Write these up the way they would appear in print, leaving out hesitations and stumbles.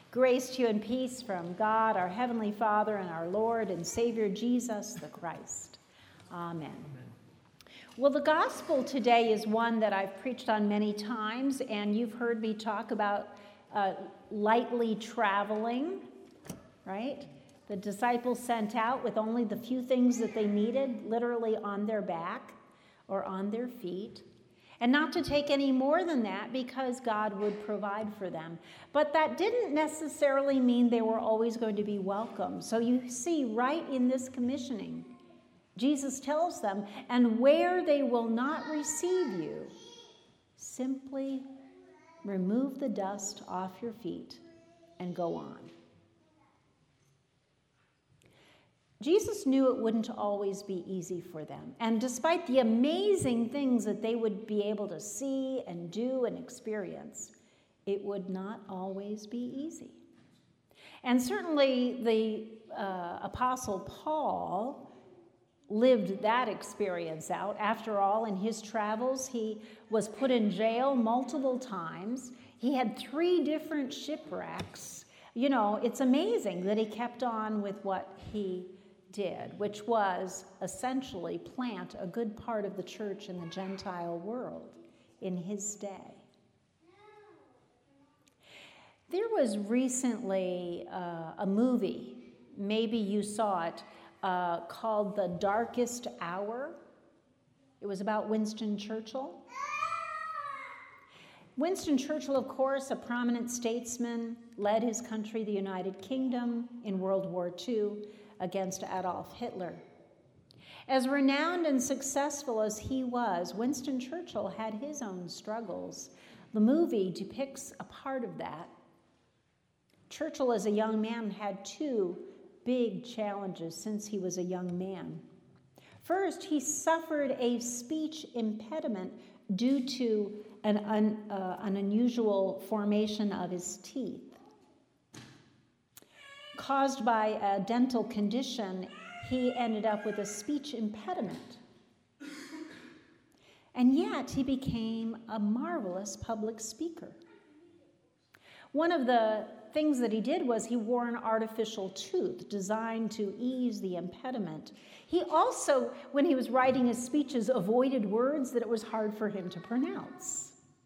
Grace to you and peace from God, our Heavenly Father, and our Lord and Savior, Jesus the Christ. Amen. Well, the gospel today is one that I've preached on many times, and you've heard me talk about lightly traveling, right? The disciples sent out with only the few things that they needed, literally on their back or on their feet. And not to take any more than that because God would provide for them. But that didn't necessarily mean they were always going to be welcome. So you see right in this commissioning, Jesus tells them, and where they will not receive you, simply remove the dust off your feet and go on. Jesus knew it wouldn't always be easy for them. And despite the amazing things that they would be able to see and do and experience, it would not always be easy. And certainly the Apostle Paul lived that experience out. After all, in his travels, he was put in jail multiple times. He had 3 different shipwrecks. You know, it's amazing that he kept on with what he did, which was essentially plant a good part of the church in the Gentile world in his day. There was recently a movie, maybe you saw it, called The Darkest Hour. It was about Winston Churchill. Winston Churchill, of course, a prominent statesman, led his country, the United Kingdom, in World War II against Adolf Hitler. As renowned and successful as he was, Winston Churchill had his own struggles. The movie depicts a part of that. Churchill, as a young man, had 2 big challenges since he was a young man. First, he suffered a speech impediment due to an unusual formation of his teeth. Caused by a dental condition, he ended up with a speech impediment. And yet, he became a marvelous public speaker. One of the things that he did was he wore an artificial tooth designed to ease the impediment. He also, when he was writing his speeches, avoided words that it was hard for him to pronounce.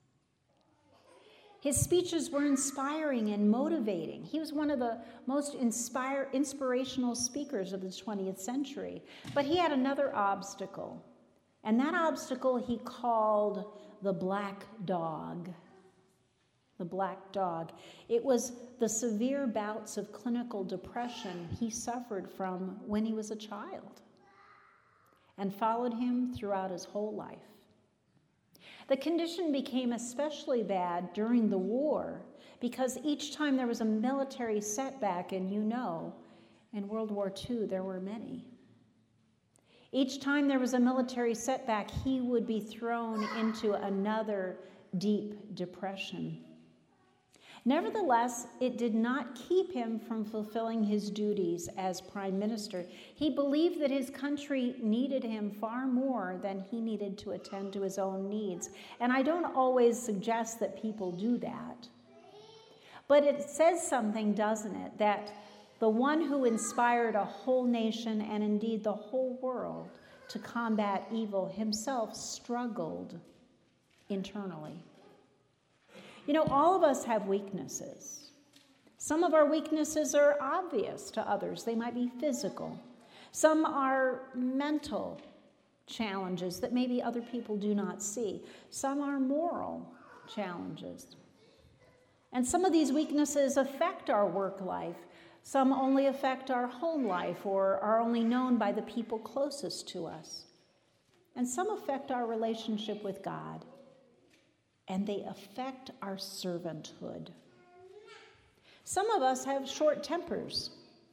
His speeches were inspiring and motivating. He was one of the most inspirational speakers of the 20th century. But he had another obstacle, and that obstacle he called the black dog. The black dog. It was the severe bouts of clinical depression he suffered from when he was a child and followed him throughout his whole life. The condition became especially bad during the war because each time there was a military setback, and you know, in World War II there were many. Each time there was a military setback, he would be thrown into another deep depression. Nevertheless, it did not keep him from fulfilling his duties as prime minister. He believed that his country needed him far more than he needed to attend to his own needs. And I don't always suggest that people do that. But it says something, doesn't it, that the one who inspired a whole nation and indeed the whole world to combat evil himself struggled internally. You know, all of us have weaknesses. Some of our weaknesses are obvious to others. They might be physical. Some are mental challenges that maybe other people do not see. Some are moral challenges. And some of these weaknesses affect our work life. Some only affect our home life or are only known by the people closest to us. And some affect our relationship with God. And they affect our servanthood. Some of us have short tempers.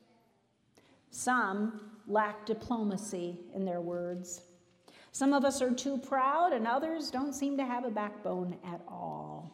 Some lack diplomacy in their words. Some of us are too proud, and others don't seem to have a backbone at all.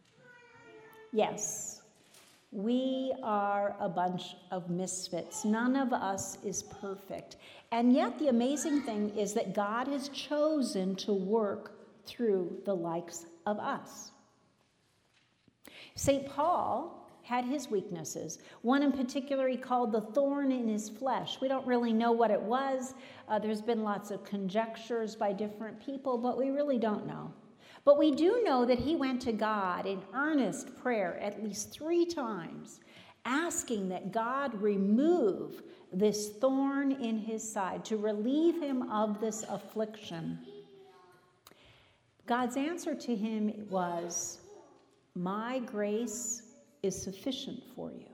Yes, we are a bunch of misfits. None of us is perfect. And yet the amazing thing is that God has chosen to work through the likes of us. St. Paul had his weaknesses. One in particular he called the thorn in his flesh. We don't really know what it was. There's been lots of conjectures by different people, but we really don't know. But we do know that he went to God in earnest prayer at least 3 times, asking that God remove this thorn in his side, to relieve him of this affliction. God's answer to him was, "My grace is sufficient for you."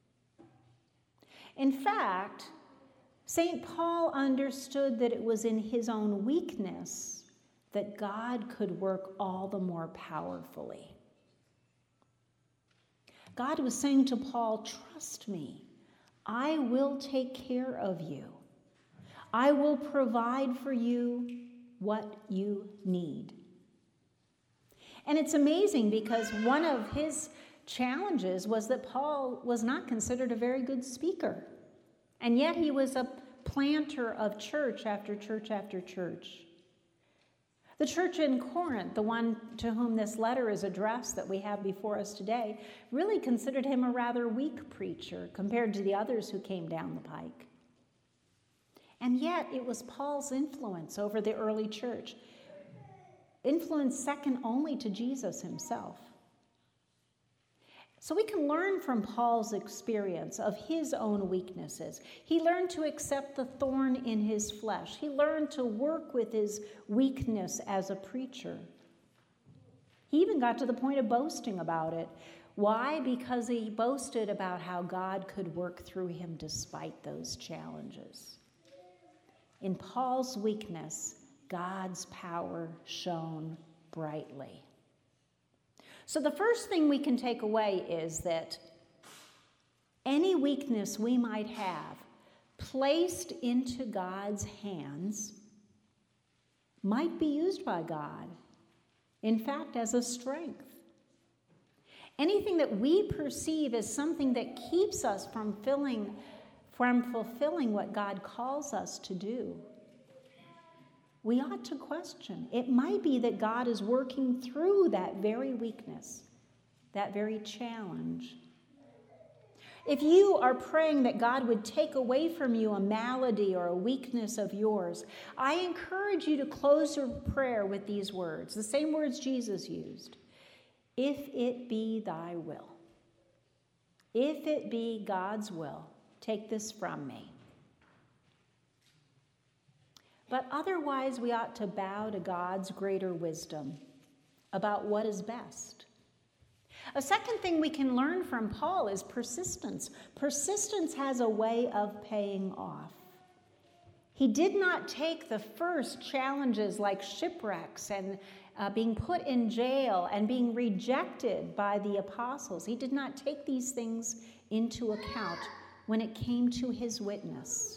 In fact, St. Paul understood that it was in his own weakness that God could work all the more powerfully. God was saying to Paul, "Trust me, I will take care of you. I will provide for you what you need." And it's amazing because one of his challenges was that Paul was not considered a very good speaker. And yet he was a planter of church after church after church. The church in Corinth, the one to whom this letter is addressed that we have before us today, really considered him a rather weak preacher compared to the others who came down the pike. And yet it was Paul's influence over the early church, influence second only to Jesus himself. So we can learn from Paul's experience of his own weaknesses. He learned to accept the thorn in his flesh. He learned to work with his weakness as a preacher. He even got to the point of boasting about it. Why? Because he boasted about how God could work through him despite those challenges. In Paul's weakness, God's power shone brightly. So the first thing we can take away is that any weakness we might have placed into God's hands might be used by God, in fact, as a strength. Anything that we perceive as something that keeps us from fulfilling what God calls us to do, we ought to question. It might be that God is working through that very weakness, that very challenge. If you are praying that God would take away from you a malady or a weakness of yours, I encourage you to close your prayer with these words, the same words Jesus used. If it be thy will, if it be God's will, take this from me. But otherwise, we ought to bow to God's greater wisdom about what is best. A second thing we can learn from Paul is persistence. Persistence has a way of paying off. He did not take the first challenges like shipwrecks and being put in jail and being rejected by the apostles. He did not take these things into account when it came to his witness.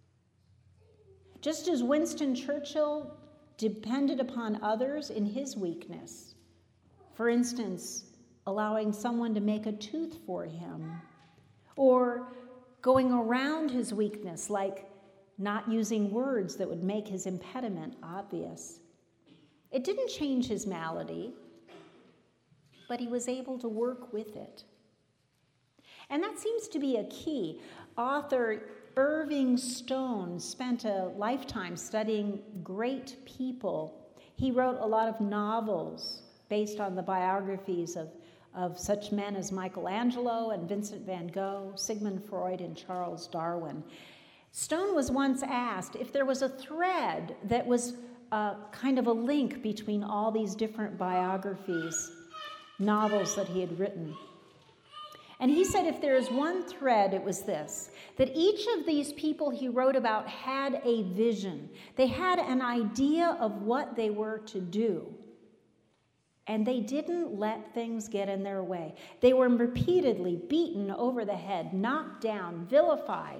Just as Winston Churchill depended upon others in his weakness, for instance, allowing someone to make a tooth for him, or going around his weakness, like not using words that would make his impediment obvious. It didn't change his malady, but he was able to work with it. And that seems to be a key. Author Irving Stone spent a lifetime studying great people. He wrote a lot of novels based on the biographies of such men as Michelangelo and Vincent van Gogh, Sigmund Freud, and Charles Darwin. Stone was once asked if there was a thread that was kind of a link between all these different biographies, novels that he had written. And he said if there is one thread, it was this, that each of these people he wrote about had a vision. They had an idea of what they were to do. And they didn't let things get in their way. They were repeatedly beaten over the head, knocked down, vilified.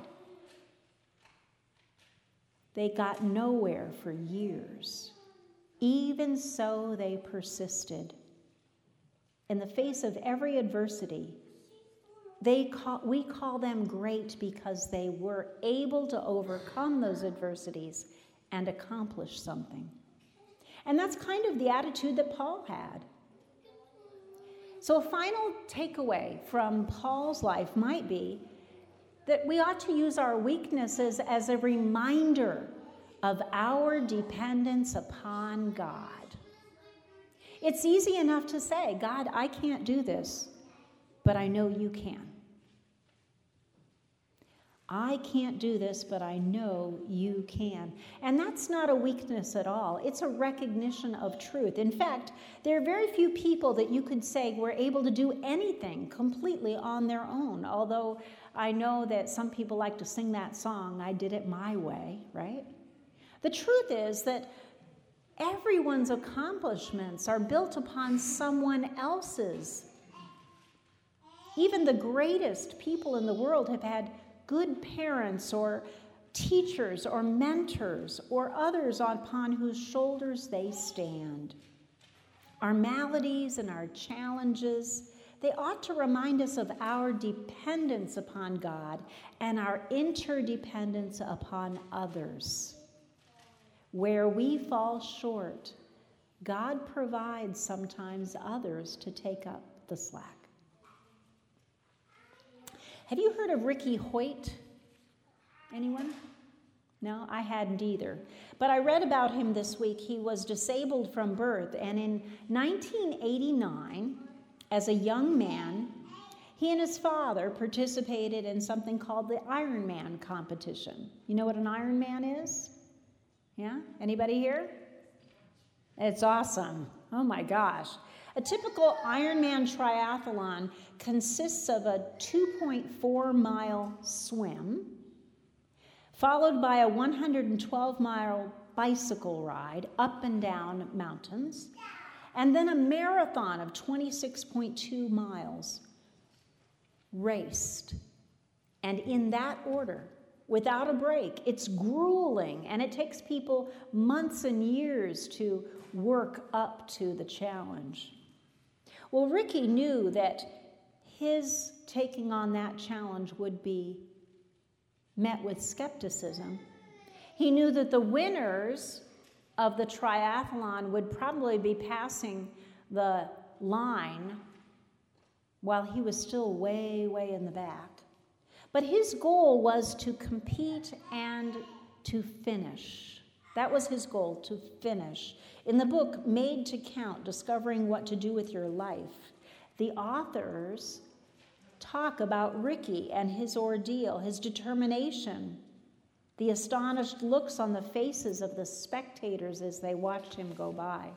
They got nowhere for years. Even so, they persisted. In the face of every adversity, we call them great because they were able to overcome those adversities and accomplish something. And that's kind of the attitude that Paul had. So a final takeaway from Paul's life might be that we ought to use our weaknesses as a reminder of our dependence upon God. It's easy enough to say, God, I can't do this, but I know you can. I can't do this, but I know you can. And that's not a weakness at all. It's a recognition of truth. In fact, there are very few people that you could say were able to do anything completely on their own. Although I know that some people like to sing that song, I did it my way, right? The truth is that everyone's accomplishments are built upon someone else's. Even the greatest people in the world have had good parents or teachers or mentors or others upon whose shoulders they stand. Our maladies and our challenges, they ought to remind us of our dependence upon God and our interdependence upon others. Where we fall short, God provides sometimes others to take up the slack. Have you heard of Ricky Hoyt? Anyone? No, I hadn't either. But I read about him this week. He was disabled from birth, and in 1989, as a young man, he and his father participated in something called the Ironman competition. You know what an Ironman is? Yeah? Anybody here? It's awesome. Oh my gosh. A typical Ironman triathlon consists of a 2.4-mile swim, followed by a 112-mile bicycle ride up and down mountains, and then a marathon of 26.2 miles raced. And in that order, without a break. It's grueling, and it takes people months and years to work up to the challenge. Well, Ricky knew that his taking on that challenge would be met with skepticism. He knew that the winners of the triathlon would probably be passing the line while he was still way, way in the back. But his goal was to compete and to finish. That was his goal, to finish. In the book, Made to Count, Discovering What to Do with Your Life, the authors talk about Ricky and his ordeal, his determination, the astonished looks on the faces of the spectators as they watched him go by.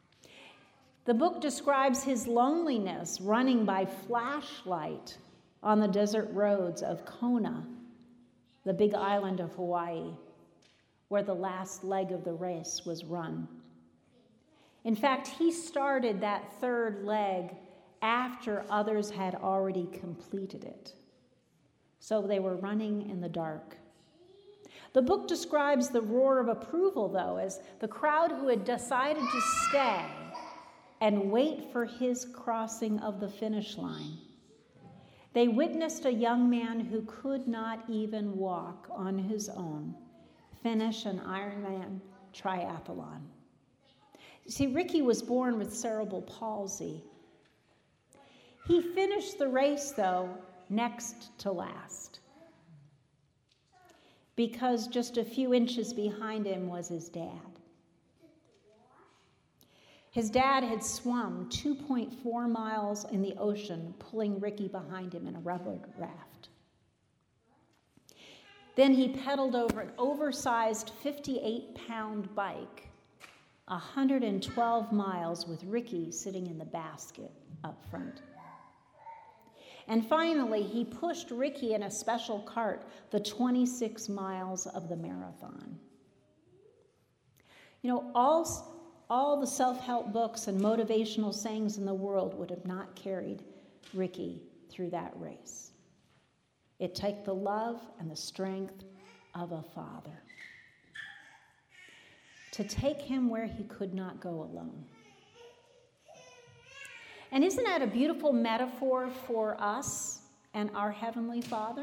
The book describes his loneliness running by flashlight on the desert roads of Kona, the big island of Hawaii, where the last leg of the race was run. In fact, he started that third leg after others had already completed it. So they were running in the dark. The book describes the roar of approval, though, as the crowd who had decided to stay and wait for his crossing of the finish line. They witnessed a young man who could not even walk on his own finish an Ironman triathlon. You see, Ricky was born with cerebral palsy. He finished the race, though, next to last, because just a few inches behind him was his dad. His dad had swum 2.4 miles in the ocean, pulling Ricky behind him in a rubber raft. Then he pedaled over an oversized 58-pound bike, 112 miles with Ricky sitting in the basket up front. And finally, he pushed Ricky in a special cart the 26 miles of the marathon. You know, all the self-help books and motivational sayings in the world would have not carried Ricky through that race. It took the love and the strength of a father to take him where he could not go alone. And isn't that a beautiful metaphor for us and our Heavenly Father?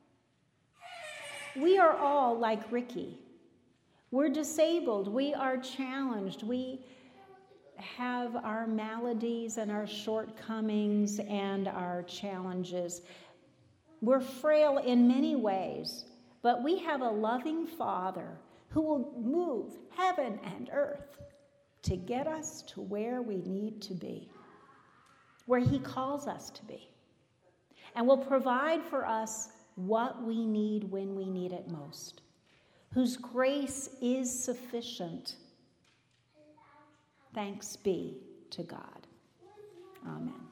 We are all like Ricky. We're disabled. We are challenged. We have our maladies and our shortcomings and our challenges. We're frail in many ways, but we have a loving Father who will move heaven and earth to get us to where we need to be, where he calls us to be, and will provide for us what we need when we need it most, whose grace is sufficient. Thanks be to God. Amen.